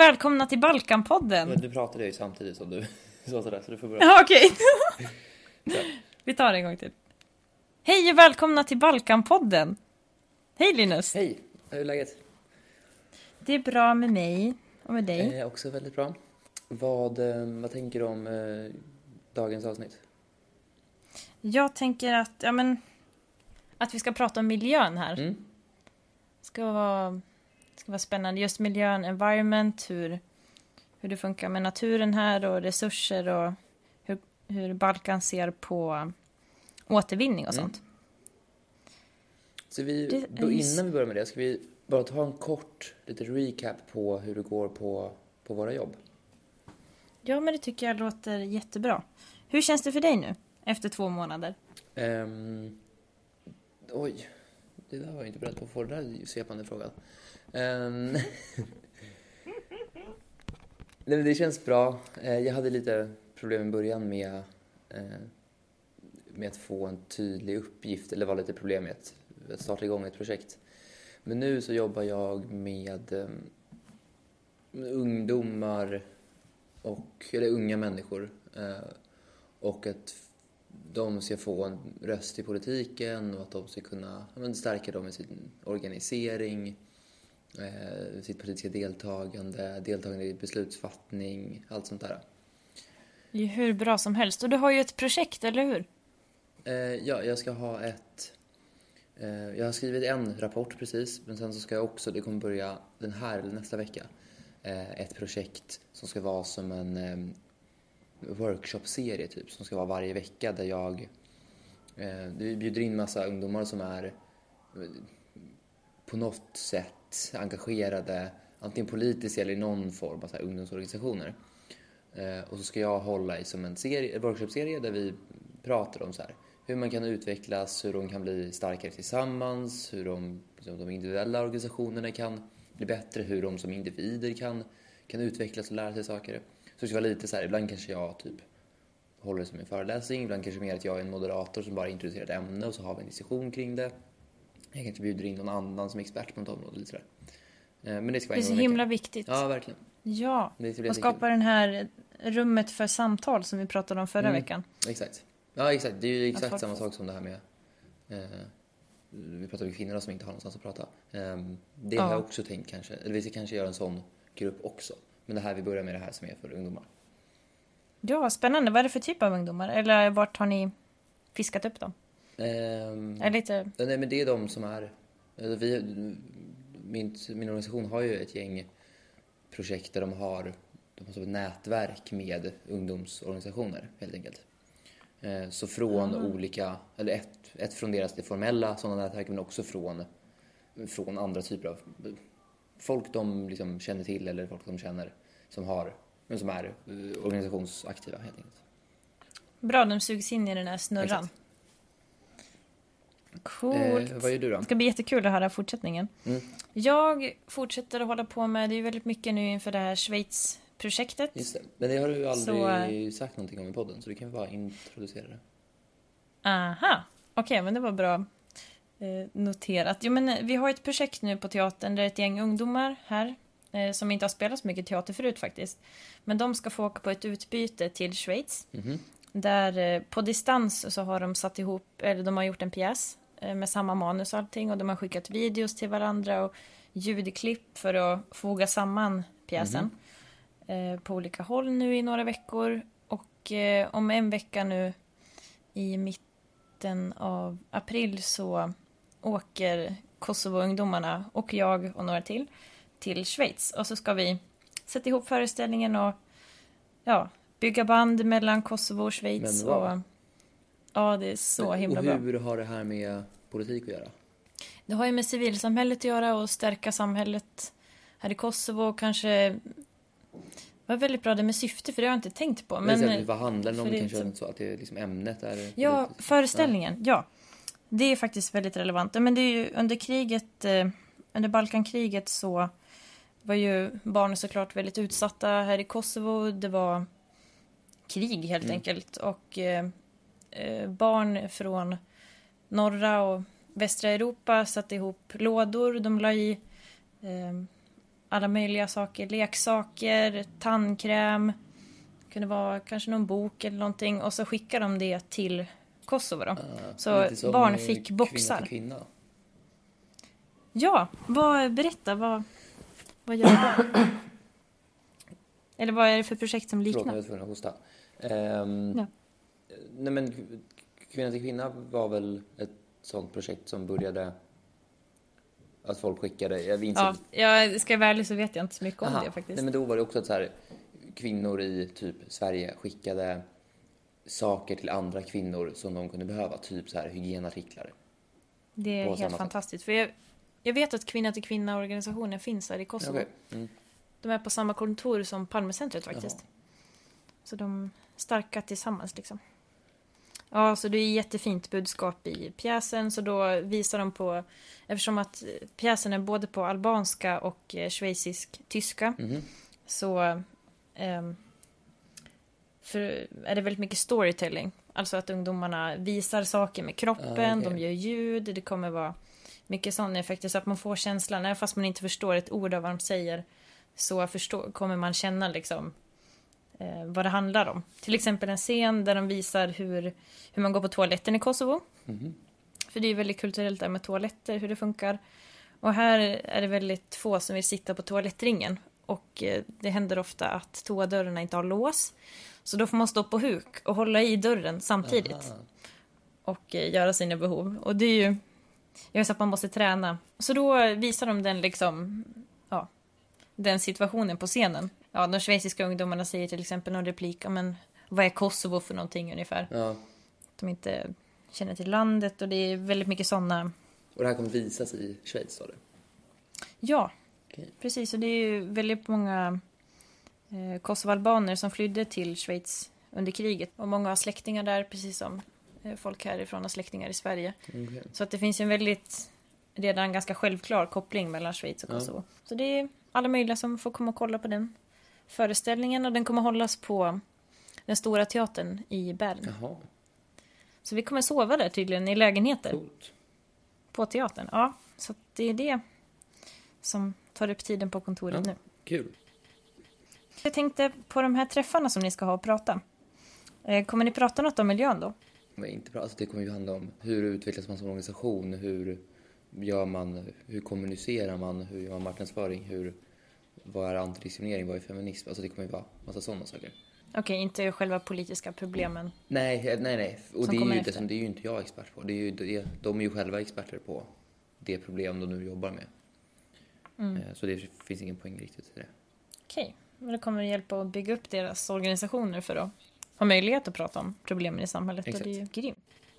välkomna till Balkanpodden. Men du pratade ju samtidigt som du sa sådär, så du får börja. Ja, okej. Vi tar det en gång till. Hej och välkomna till Balkanpodden. Hej Linus. Hej, hur är läget? Det är bra med mig och med dig. Också väldigt bra. Vad tänker du om dagens avsnitt? Jag tänker att, att vi ska prata om miljön här. Ska vara spännande. Just miljön, environment, hur det funkar med naturen här och resurser och hur Balkan ser på återvinning och sånt. Så innan vi börjar med det ska vi bara ta en kort lite recap på hur det går på våra jobb. Ja, men det tycker jag låter jättebra. Hur känns det för dig nu efter 2 månader? Oj, det där var jag inte beredd på att få, den där svepande frågan. Nej, det känns bra. Jag hade lite problem i början med att få en tydlig uppgift, eller var lite problem med att starta igång ett projekt. Men nu så jobbar jag med ungdomar eller unga människor och att de ska få en röst i politiken och att de ska kunna stärka dem i sin organisering, sitt politiska deltagande i beslutsfattning, allt sånt där. Det är hur bra som helst. Och du har ju ett projekt, eller hur? Ja, jag ska ha jag har skrivit en rapport precis, men sen så ska jag också, det kommer börja den här eller nästa vecka, ett projekt som ska vara som en workshop-serie typ, som ska vara varje vecka där vi bjuder in massa ungdomar som är på något sätt engagerade, antingen politiskt eller i någon form av så här ungdomsorganisationer. Och så ska jag hålla i som en workshop-serie där vi pratar om så här, hur man kan utvecklas, hur de kan bli starkare tillsammans, hur de individuella organisationerna kan bli bättre, hur de som individer kan utvecklas och lära sig saker. Så det ska vara lite så här, ibland kanske jag typ håller som en föreläsning, ibland kanske mer att jag är en moderator som bara introducerar ett ämne och så har vi en diskussion kring det. Jag kanske bjuder in någon annan som är expert på något område, lite sådär. Men det ska vara det är så himla viktigt. Ja, verkligen. Ja, och skapa den här rummet för samtal som vi pratade om förra veckan. Exakt. Ja, exakt. Det är ju exakt samma sak som det här med vi pratar om kvinnor som inte har någonstans att prata. Det har jag också tänkt kanske. Eller vi ska kanske göra en sån grupp också. Men det här, vi börjar med det här som är för ungdomar. Ja, spännande. Vad är det för typ av ungdomar? Eller vart har ni fiskat upp dem? Nej, men det är de som är... Min organisation har ju ett gäng projekt där de har ett nätverk med ungdomsorganisationer, helt enkelt. Så från olika... Eller ett från deras det formella sådana nätverk, men också från andra typer av folk de liksom känner till eller folk de känner som är organisationsaktiva, helt enkelt. Bra, de sugs in i den här snurran. Exakt. Coolt. Vad gör du då? Det ska bli jättekul att höra fortsättningen. Jag fortsätter att hålla på med, det är väldigt mycket nu inför det här Schweiz-projektet. Just det, men det har du ju aldrig sagt någonting om i podden, så du kan bara introducera det. Aha, okej, men det var bra noterat. Jo, men vi har ett projekt nu på teatern där ett gäng ungdomar här som inte har spelat så mycket teater förut faktiskt. Men de ska få åka på ett utbyte till Schweiz. Där på distans så har de satt ihop, eller de har gjort en pjäs med samma manus och allting. Och de har skickat videos till varandra och ljudklipp för att foga samman pjäsen på olika håll nu i några veckor. Och om en vecka nu i mitten av april så åker Kosovo-ungdomarna och jag och några till Schweiz. Och så ska vi sätta ihop föreställningen och bygga band mellan Kosovo och Schweiz. Och, ja, det är så himla bra. Och hur har det här med politik att göra? Det har ju med civilsamhället att göra och stärka samhället här i Kosovo. Kanske var väldigt bra det med syfte, för det har jag inte tänkt på. Men vad handlar det om? Kanske så att det är liksom ämnet är... Ja, föreställningen, ja. Det är faktiskt väldigt relevant. Men det är ju under Balkankriget så var ju barn såklart väldigt utsatta här i Kosovo. Det var krig helt enkelt. Och barn från norra och västra Europa satte ihop lådor. De la i alla möjliga saker. Leksaker, tandkräm. Det kunde vara kanske någon bok eller någonting. Och så skickar de det till Kosovo då. Så barn fick boxar. Kvinna till kvinna. Ja, berätta. Vad gör du? Eller vad är det för projekt som liknar? Förlåt, jag var tvungen att hosta. Ja. Nej, men Kvinna till kvinna var väl ett sånt projekt som började att folk skickade. Jag ska vara ärlig så vet jag inte så mycket om det faktiskt. Nej, men då var det också att så här, kvinnor i typ Sverige skickade saker till andra kvinnor som de kunde behöva. Typ så här hygienartiklar. Det är helt fantastiskt. För jag vet att Kvinna till kvinna-organisationen finns här i Kosovo. Okay. Mm. De är på samma kontor som Palmecentret faktiskt. Jaha. Så de är starka tillsammans liksom. Ja, så det är jättefint budskap i pjäsen. Så då visar de på, eftersom att pjäsen är både på albanska och schweizisk tyska. Mm. Så är det väldigt mycket storytelling. Alltså att ungdomarna visar saker med kroppen, de gör ljud, det kommer vara mycket sådana effekter så att man får känslan, även fast man inte förstår ett ord av vad de säger, så kommer man känna liksom vad det handlar om. Till exempel en scen där de visar hur man går på toaletten i Kosovo. Mm. För det är väldigt kulturellt där med toaletter, hur det funkar. Och här är det väldigt få som vill sitta på toalettringen. Och det händer ofta att toadörrarna inte har lås. Så då får man stå på huk och hålla i dörren samtidigt. Aha. Och göra sina behov. Och det är ju gör så att man måste träna. Så då visar de den liksom, ja, den situationen på scenen. Ja, de schweiziska ungdomarna säger till exempel någon replik, men vad är Kosovo för någonting ungefär? Ja. De inte känner till landet och det är väldigt mycket sådana. Och det här kommer visas i Schweiz, sa du? Ja, precis. Och det är ju väldigt många kosovoalbaner som flydde till Schweiz under kriget. Och många har släktingar där, precis som folk härifrån har släktingar i Sverige. Okay. Så att det finns en väldigt, redan ganska självklar koppling mellan Schweiz och Kosovo. Ja. Så det är alla möjliga som får komma och kolla på den föreställningen. Och den kommer hållas på den stora teatern i Bern. Jaha. Så vi kommer sova där tydligen i lägenheter. Coolt. På teatern, ja. Så det är det som tar upp tiden på kontoret nu. Kul. Jag tänkte på de här träffarna som ni ska ha och prata. Kommer ni prata något om miljön då? Men inte bra. Alltså det kommer ju handla om hur utvecklas man som organisation, hur gör man, hur kommunicerar man, hur gör man marknadsföring, vad är antidiskriminering, vad är feminism? Alltså det kommer ju vara massa sådana saker. Okej, inte själva politiska problemen. Nej. Och det är ju det som det är ju inte jag expert på. De är ju själva experter på det problem de nu jobbar med. Så det finns ingen poäng riktigt i det. Okej, men det kommer hjälpa att bygga upp deras organisationer för att ha möjlighet att prata om problemen i samhället. Exakt. Och det är ju grymt.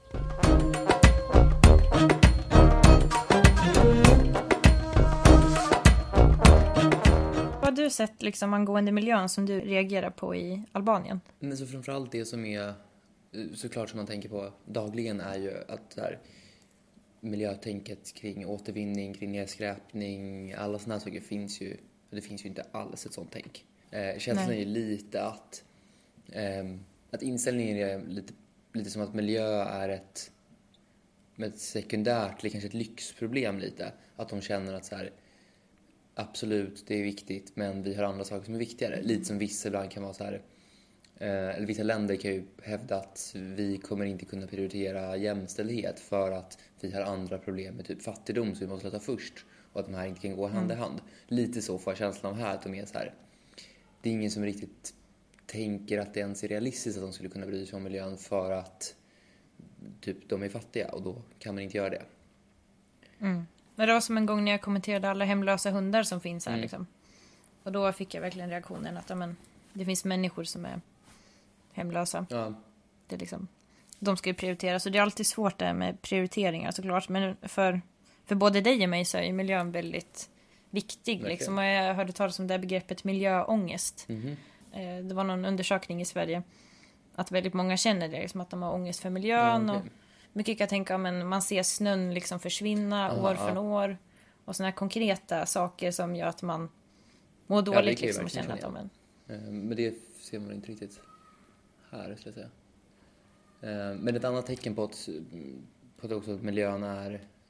Vad har du sett liksom angående miljön som du reagerar på i Albanien? Men så framförallt det som är såklart som man tänker på dagligen är ju att här, miljötänket kring återvinning, kring nedskräpning, alla sådana saker finns ju. Det finns ju inte alls ett sånt tänk. Känslan är ju lite att inställningen är lite som att miljö är ett sekundärt eller kanske ett lyxproblem lite. Att de känner att så här, absolut, det är viktigt, men vi har andra saker som är viktigare. Lite som vissa ibland kan vara så här, eller vissa länder kan ju hävda att vi kommer inte kunna prioritera jämställdhet för att vi har andra problem med typ fattigdom som vi måste lösa först. Och att de här inte kan gå hand i hand. Lite så får jag känslan av här att de är så här, det är ingen som riktigt tänker att det ens är realistiskt att de skulle kunna bry sig om miljön för att typ de är fattiga och då kan man inte göra det. Men det var som en gång när jag kommenterade alla hemlösa hundar som finns här liksom. Och då fick jag verkligen reaktionen att det finns människor som är hemlösa. Ja. Det är liksom, de ska ju prioriteras. Så det är alltid svårt där med prioriteringar såklart. Men för både dig och mig så är miljön väldigt viktig. Liksom. Och jag hörde talas om det här begreppet miljöångest. Det var någon undersökning i Sverige att väldigt många känner det, liksom, att de har ångest för miljön. Och mycket kan jag tänka, men man ser snön liksom försvinna år för år. Och sådana här konkreta saker som gör att man mår dåligt liksom, och känner att de men det ser man inte riktigt här, skulle jag säga. Men ett annat tecken på att också miljön är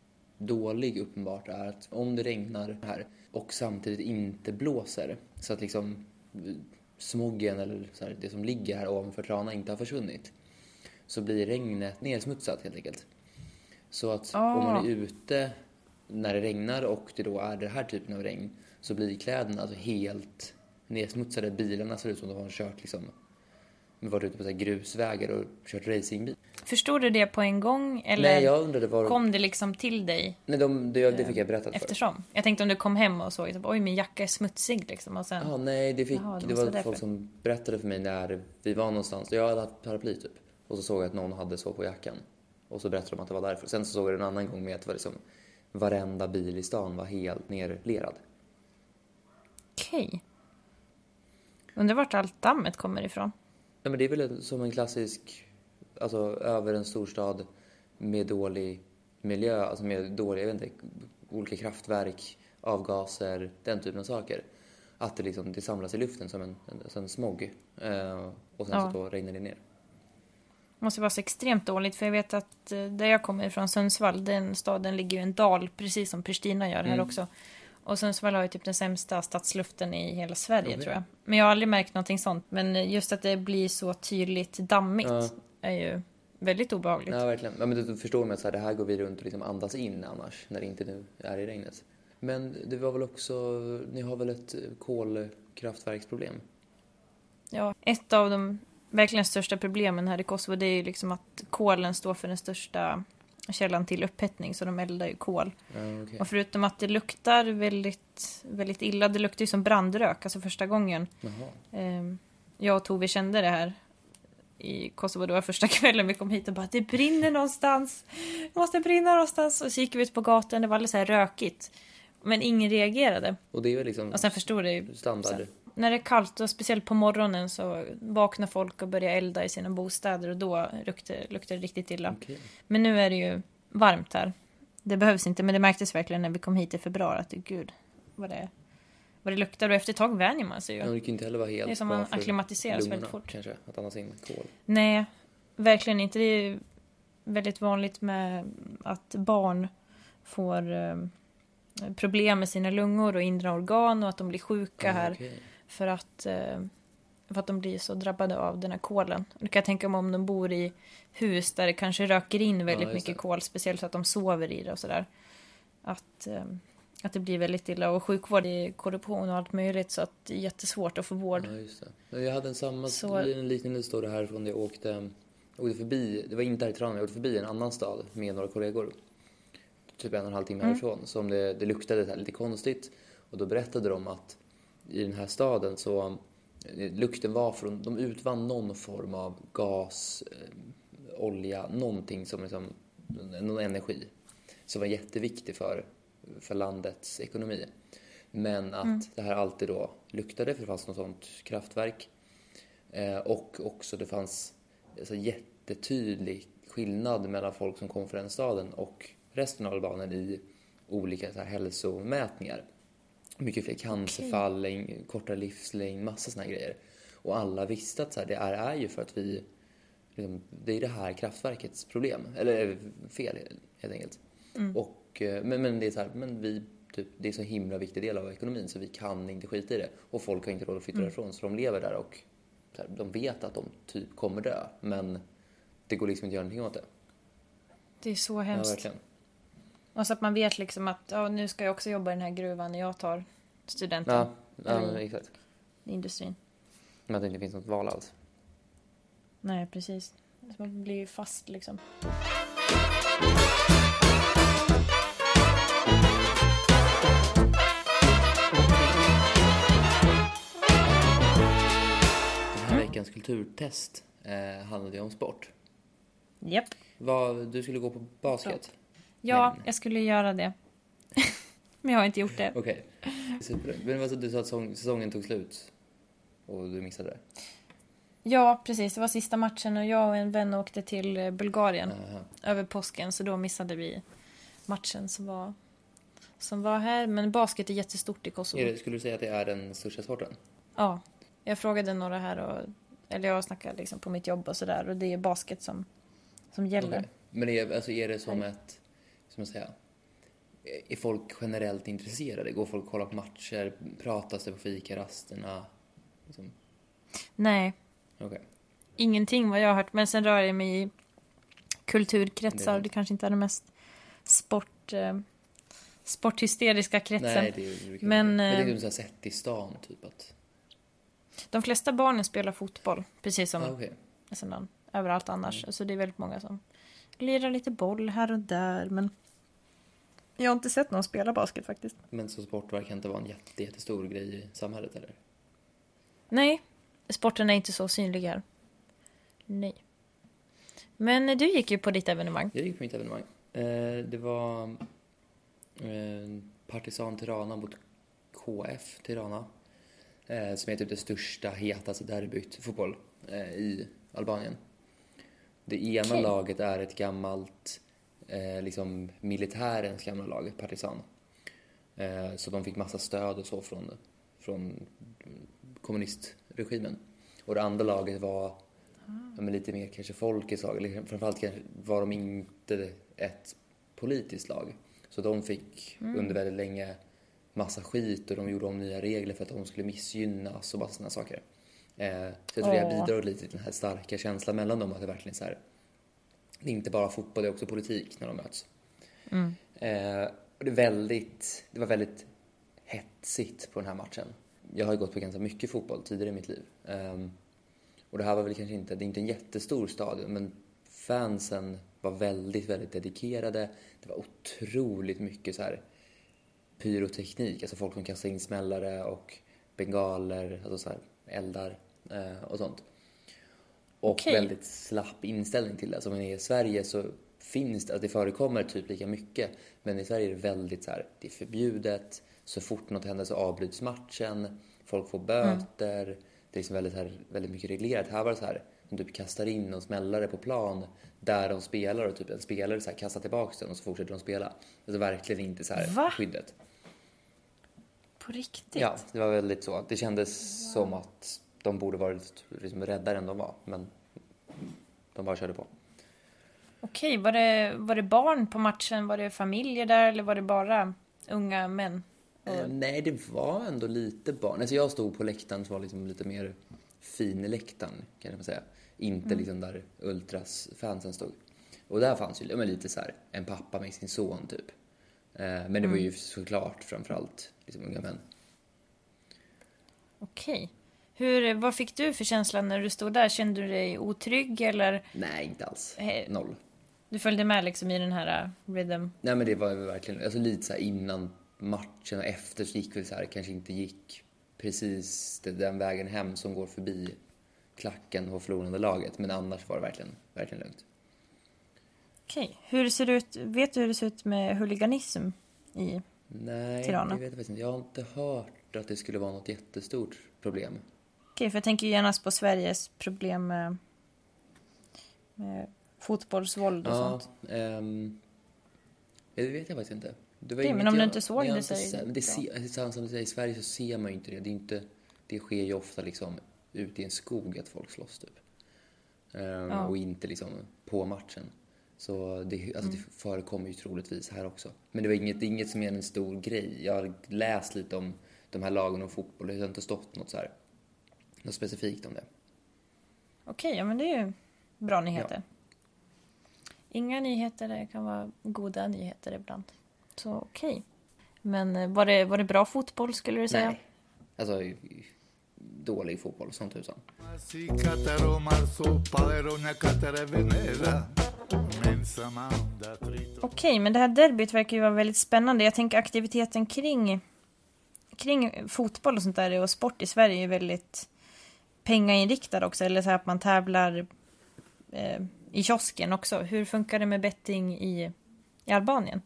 dålig uppenbart är att om det regnar här och samtidigt inte blåser så att liksom smoggen eller så här, det som ligger här ovanför Trana inte har försvunnit, så blir regnet nedsmutsat helt enkelt. Så att om man är ute när det regnar och det då är den här typen av regn, så blir kläderna alltså helt nedsmutsade. Bilarna ser ut som de har kört liksom, varit ute på så här grusvägar och kört racingbil. Förstod du det på en gång? Eller Nej, jag undrade var... kom det liksom till dig? Nej, det fick jag berättat eftersom. för. Jag tänkte om du kom hem och såg typ, oj, min jacka är smutsig liksom. Och sen... nej, det var folk som berättade för mig när vi var någonstans. Jag hade haft paraply typ. Och så såg jag att någon hade så på jackan. Och så berättade de att det var därför. Sen så såg jag en annan gång med att det var liksom, varenda bil i stan var helt nerlerad. Okej. Undrar vart allt dammet kommer ifrån. Ja, men det är väl som en klassisk, alltså över en storstad med dålig miljö, alltså med dåliga, jag vet inte, olika kraftverk, avgaser, den typen av saker. Att det liksom, det samlas i luften som en smog. Och sen så då regnar det ner. Det måste vara så extremt dåligt, för jag vet att där jag kommer ifrån, Sundsvall, den staden ligger ju en dal, precis som Pristina gör här också. Och Sundsvall har ju typ den sämsta stadsluften i hela Sverige, tror jag. Men jag har aldrig märkt någonting sånt. Men just att det blir så tydligt dammigt är ju väldigt obehagligt. Ja, verkligen. Ja, men du förstår mig att så här, det här går vi runt och liksom andas in annars, när det inte nu är i regnet. Men det var väl också, ni har väl ett kolkraftverksproblem? Ja, ett av de verkligen största problemen här i Kosovo, det är ju liksom att kolen står för den största källan till upphettning, så de eldar ju kol. Okay. Och förutom att det luktar väldigt, väldigt illa, det luktar ju som brandrök, alltså första gången. Jag och Tove kände det här i Kosovo, det var första kvällen vi kom hit och bara, det brinner någonstans, det måste brinna någonstans. Och så gick vi ut på gatan, det var alldeles så här rökigt, men ingen reagerade. Och det är väl liksom, och sen förstod det ju standard. När det är kallt och speciellt på morgonen så vaknar folk och börjar elda i sina bostäder, och då luktar det riktigt illa. Okay. Men nu är det ju varmt här. Det behövs inte, men det märktes verkligen när vi kom hit i februari att gud, vad det luktar, och efter ett tag vänjer man sig ju. Men det kan inte heller vara helt, det är som man akklimatiseras väldigt fort. Kanske, att andas in kol. Nej, verkligen inte. Det är väldigt vanligt med att barn får problem med sina lungor och inre organ, och att de blir sjuka här. För att de blir så drabbade av den här kolen. Du kan tänka mig om de bor i hus där det kanske röker in väldigt mycket kol, speciellt så att de sover i det och sådär. Att det blir väldigt illa. Och sjukvård är korruption och allt möjligt, så att det är jättesvårt att få vård. Ja, just det. Jag hade en liknande historia härifrån. Jag åkte förbi, det var inte här i Trondheim, jag åkte förbi en annan stad med några kollegor. Typ 1,5 timme härifrån. Som det luktade lite konstigt. Och då berättade de att i den här staden så lukten var från, de utvann någon form av gas, olja, någonting som liksom, någon energi som var jätteviktig för landets ekonomi. Men att det här alltid då luktade, för det fanns något sånt kraftverk. Och också det fanns alltså jättetydlig skillnad mellan folk som kom från den staden och resten av Albanien i olika så här hälsomätningar. Mycket fler cancerfall, kortare livslängd, massa såna här grejer. Och alla visste att så här, det är ju för att vi liksom, det är det här kraftverkets problem, eller fel helt enkelt. Och men det är så här, men vi typ, det är så himla viktig del av ekonomin, så vi kan inte skita i det, och folk har inte råd att flytta därifrån, så de lever där och så här, de vet att de typ kommer dö, men det går liksom inte att göra någonting åt det. Det är så hemskt. Ja, verkligen. Och så att man vet liksom att nu ska jag också jobba i den här gruvan när jag tar studenten. Ja, exakt. I industrin. Men att det inte finns något val alls. Nej, precis. Så man blir ju fast liksom. Den här veckans kulturtest handlade ju om sport. Japp. Du skulle gå på basket? Ja, jag skulle göra det. Men jag har inte gjort det. Okej. Men vad så du sa att säsongen tog slut och du missade det? Ja, precis. Det var sista matchen och jag och en vän åkte till Bulgarien över påsken, så då missade vi matchen som var här. Men basket är jättestort i Kosovo. Skulle du säga att det är den största sporten? Ja, jag frågade några här eller jag snackade liksom på mitt jobb och sådär, och det är basket som gäller. Okay. Men är det som ett, som jag säga, är folk generellt intresserade? Går folk och kollar på matcher? Pratas det på fikarasterna? Liksom? Nej, Okej. ingenting vad jag har hört. Men sen rör jag mig i kulturkretsar. Det kanske inte är det mest sporthysteriska kretsen. Nej, det är ju Men det är liksom sett i stan typ att... de flesta barnen spelar fotboll, precis som okej. nästan överallt annars. Så det är väldigt många som lirar lite boll här och där. Men jag har inte sett någon spela basket faktiskt. Men så sport verkar inte vara en jättestor grej i samhället, eller? Nej, sporten är inte så synlig här. Nej. Men du gick ju på ditt evenemang. Jag gick på mitt evenemang. Det var Partizan Tirana mot KF Tirana. Som är typ det största, hetaste derbyt fotboll i Albanien. Det ena laget är ett gammalt, liksom militärens gamla lag, Partizan. Så de fick massa stöd och så från kommunistregimen. Och det andra laget var lite mer kanske folkets lag. Eller framförallt kanske var de inte ett politiskt lag. Så de fick under väldigt länge massa skit och de gjorde om nya regler för att de skulle missgynnas och bara sådana saker. Så jag tror det bidrar lite till den här starka känslan mellan dem att det verkligen så här, det är inte bara fotboll, det är också politik när de möts. Och det var väldigt hetsigt på den här matchen. Jag har ju gått på ganska mycket fotboll tidigare i mitt liv. Och det här var väl kanske inte, det är inte en jättestor stadion, men fansen var väldigt, väldigt dedikerade. Det var otroligt mycket så här pyroteknik, alltså folk som kastade in smällare och bengaler, alltså så här eldar och sånt. Och väldigt slapp inställning till det. Alltså i Sverige så finns det, alltså det förekommer typ lika mycket, men i Sverige är det väldigt så här, det är förbjudet, så fort något händer så avbryts matchen, folk får böter, det är liksom väldigt mycket reglerat. Här var det så här, de typ kastar in och smällare på plan där de spelar och typ en spelare så här kastar tillbaka den och så fortsätter de spela. Alltså verkligen inte så här skyddet. På riktigt? Ja, det var väldigt så. Det kändes som att de borde varit liksom räddare än de var, men de bara körde på. Okej, var det barn på matchen? Var det familjer där eller var det bara unga män? Nej, det var ändå lite barn. Alltså jag stod på läktaren som var liksom lite mer fin läktaren, kan man säga. Inte liksom där Ultras-fansen stod. Och där fanns ju lite så här en pappa med sin son typ. Men det var ju såklart framförallt liksom unga män. Okej. Vad fick du för känsla när du stod där? Kände du dig otrygg eller? Nej, inte alls. Noll. Du följde med liksom i den här rhythm? Nej, men det var verkligen, alltså lite så här innan matchen och efter så gick väl så här, kanske inte gick precis den vägen hem som går förbi klacken och förlorande laget. Men annars var det verkligen lugnt. Okej. Hur ser det ut? Vet du hur det ser ut med huliganism i Tirana? Nej, det vet jag faktiskt inte. Jag har inte hört att det skulle vara något jättestort problem. Okej, för jag tänker genast på Sveriges problem med fotbollsvåld och sånt. Det vet jag faktiskt inte. Det var men om du inte såg det så som du säger, i Sverige så ser man ju inte det. Det sker ju ofta liksom ute i en skog att folk slåss typ. Och inte liksom på matchen. Så det förekommer ju troligtvis här också. Men det är inget som är en stor grej. Jag har läst lite om de här lagen om fotboll. Det har inte stått något specifikt om det. Okej, ja men det är ju bra nyheter. Ja. Inga nyheter, det kan vara goda nyheter ibland. Så okej. Men var det bra fotboll skulle du säga? Nej, alltså dålig fotboll som tusan. Okej, men det här derbyt verkar ju vara väldigt spännande. Jag tänker aktiviteten kring fotboll och sånt där och sport i Sverige är väldigt pengainriktad också. Eller så här att man tävlar i kiosken också. Hur funkar det med betting i Albanien?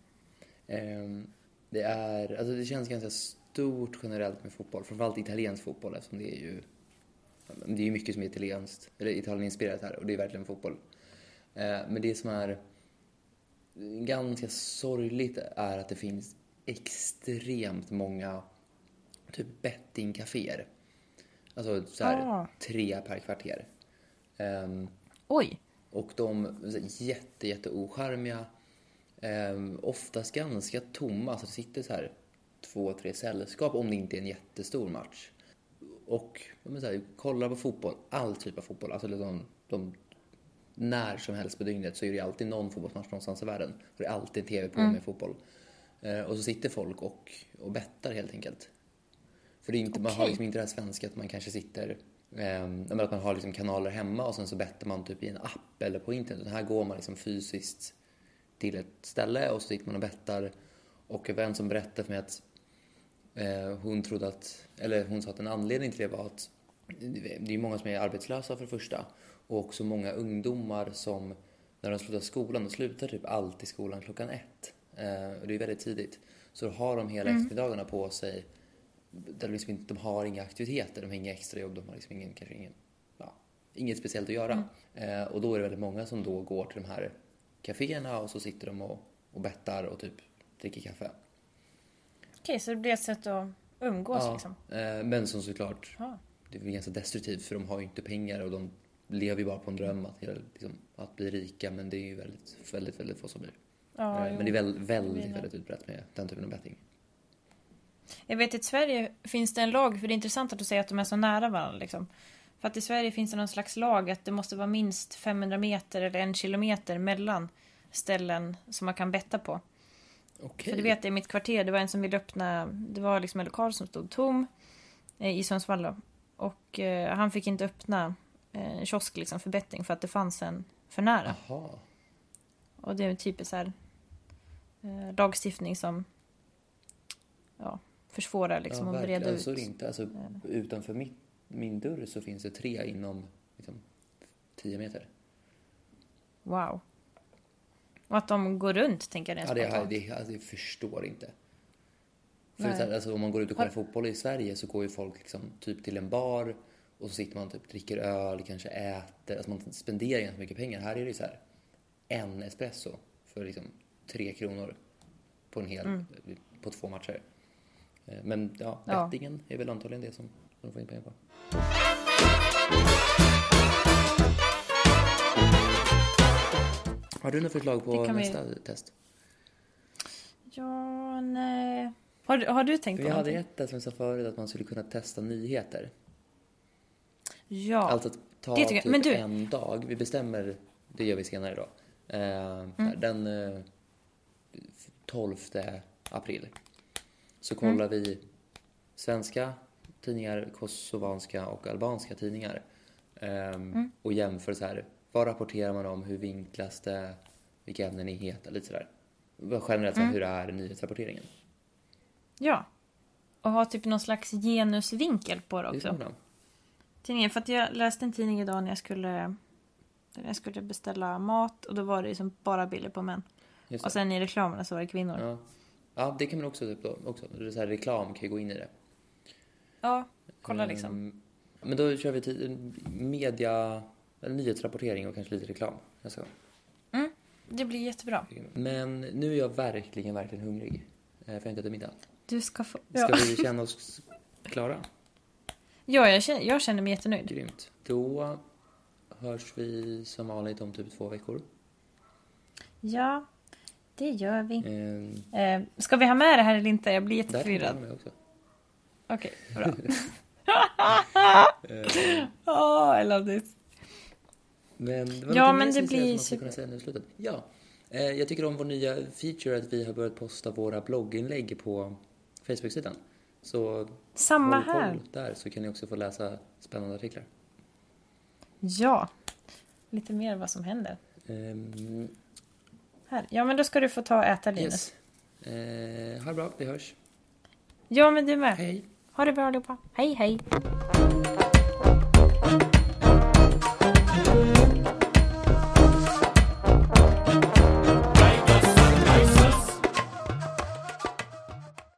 Det känns ganska stort generellt med fotboll. Framförallt italiensk fotboll eftersom det är ju mycket som är Italien-inspirerat här och det är verkligen fotboll. Men det som är ganska sorgligt är att det finns extremt många typ bettingcaféer. Alltså så här 3 per kvarter. Oj! Och de är jätte ocharmiga. Oftast ganska tomma. Alltså det sitter så här 2-3 sällskap om det inte är en jättestor match. Och så här, kollar på fotboll, all typ av fotboll. Alltså de när som helst på dygnet så är det alltid någon fotbollsmatch någonstans i världen. Och det är alltid en tv på med fotboll. Och så sitter folk och bettar helt enkelt. För det är inte, man har liksom inte det här svenska att man kanske sitter... att man har liksom kanaler hemma och sen så bettar man typ i en app eller på internet. Den här går man liksom fysiskt till ett ställe och så sitter man och bettar. Och en som berättade för mig att hon sa att en anledning till det var att det är många som är arbetslösa för det första. Och också många ungdomar som när de slutar skolan, de slutar typ alltid skolan 1:00. Och det är väldigt tidigt. Så då har de hela eftermiddagarna på sig där liksom de har inga aktiviteter, de har inga extra jobb, de har liksom inget speciellt att göra. Och då är det väldigt många som då går till de här kaféerna och så sitter de och bettar och typ dricker kaffe. Okej, så det blir ett sätt att umgås liksom. Men som såklart det är ganska destruktivt för de har ju inte pengar och de lever ju bara på en dröm att bli rika, men det är ju väldigt, väldigt, väldigt få som blir. Men det är väldigt utbrett med den typen av betting. Jag vet att i Sverige finns det en lag, för det är intressant att du säger att de är så nära varandra liksom. För att i Sverige finns det någon slags lag att det måste vara minst 500 meter eller 1 kilometer mellan ställen som man kan betta på. Okay. För du vet, i mitt kvarter, det var en som ville öppna, det var liksom en lokal som stod tom i Sundsvall då. Och han fick inte öppna en kiosk liksom för betting för att det fanns en för nära. Aha. Och det är en typisk så här lagstiftning som försvårar liksom att breda ut. Så är det inte. Alltså, utanför min dörr så finns det 3 inom 10 meter. Wow. Och att de går runt, tänker jag. Jag förstår inte. För alltså, om man går ut och kollar fotboll i Sverige så går ju folk liksom, typ till en bar och så sitter man typ dricker öl, kanske äter. Alltså man spenderar ganska mycket pengar. Här är det så här en espresso för liksom 3 kronor på en hel på 2 matcher. Men bettingen är väl antagligen det som de får in pengar på. Har du något förslag på nästa test? Ja, nej. Har du tänkt på någonting? Vi hade ett som jag sa förut att man skulle kunna testa nyheter. Ja. Alltså ta typ en dag. Vi bestämmer, det gör vi senare då. Den 12 april. Så kollar vi svenska tidningar, kosovanska och albanska tidningar. Och jämför så här. Vad rapporterar man om? Hur vinklas det? Vilka ämnen är heta? Lite sådär. Generellt hur är nyhetsrapporteringen? Ja. Och ha typ någon slags genusvinkel på det också. Tidningen, för att jag läste en tidning idag när jag skulle beställa mat. Och då var det liksom bara bilder på män. Och sen i reklamerna så var det kvinnor. Ja, det kan man också typ då. Det är så här, reklam kan ju gå in i det. Ja, kolla liksom. Men då kör vi media eller nyhetsrapportering och kanske lite reklam nästa gång. Det blir jättebra. Men nu är jag verkligen hungrig. För jag har inte ätit middag. Du ska få... Ska vi känna oss klara? Ja, jag känner mig jättenöjd. Grymt. Då hörs vi som vanligt om typ 2 veckor. Ja, det gör vi. Ska vi ha med det här eller inte? Jag blir jätteförvirrad. Där också. Okej, bra. I love this. Men det blir super. Ja, jag tycker om vår nya feature att vi har börjat posta våra blogginlägg på Facebook-sidan. Så samma här. Där så kan ni också få läsa spännande artiklar. Ja, lite mer vad som händer. Här. Ja, men då ska du få ta och äta, Linus. Yes. Ha det bra, vi hörs. Ja, men du med. Hej. Ha det bra allihopa. Hej, hej.